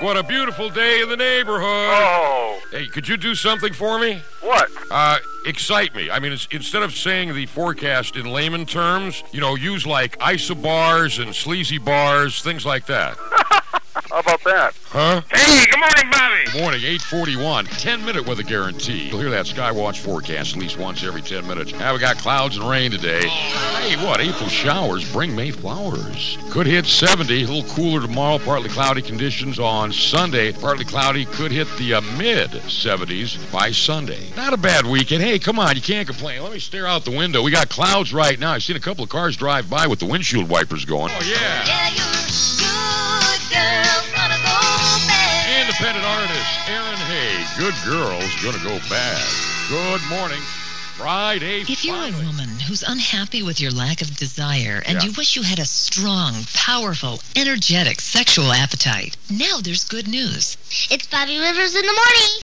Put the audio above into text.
What a beautiful day in the neighborhood. Oh. Hey, could you do something for me? What? Excite me. I mean, instead of saying the forecast in layman terms, use like isobars and sleazy bars, things like that. How about that? Huh? Hey, good morning, Bobby. Good morning, 8:41. 10-minute weather guarantee. You'll hear that Skywatch forecast at least once every 10 minutes. Now we got clouds and rain today. Hey, what? April showers bring May flowers. Could hit 70. A little cooler tomorrow. Partly cloudy conditions on Sunday. Partly cloudy. Could hit the mid-70s by Sunday. Not a bad weekend. Hey, come on. You can't complain. Let me stare out the window. We got clouds right now. I've seen a couple of cars drive by with the windshield wipers going. Oh, yeah. Yeah, you're good girl, gonna go bad. Independent artist Aaron Hay. Good girl's gonna go bad. Good morning. Friday. If you're finally. a woman who's unhappy with your lack of desire and Yeah. you wish you had a strong, powerful, energetic sexual appetite, now there's good news. It's Bobby Rivers in the morning.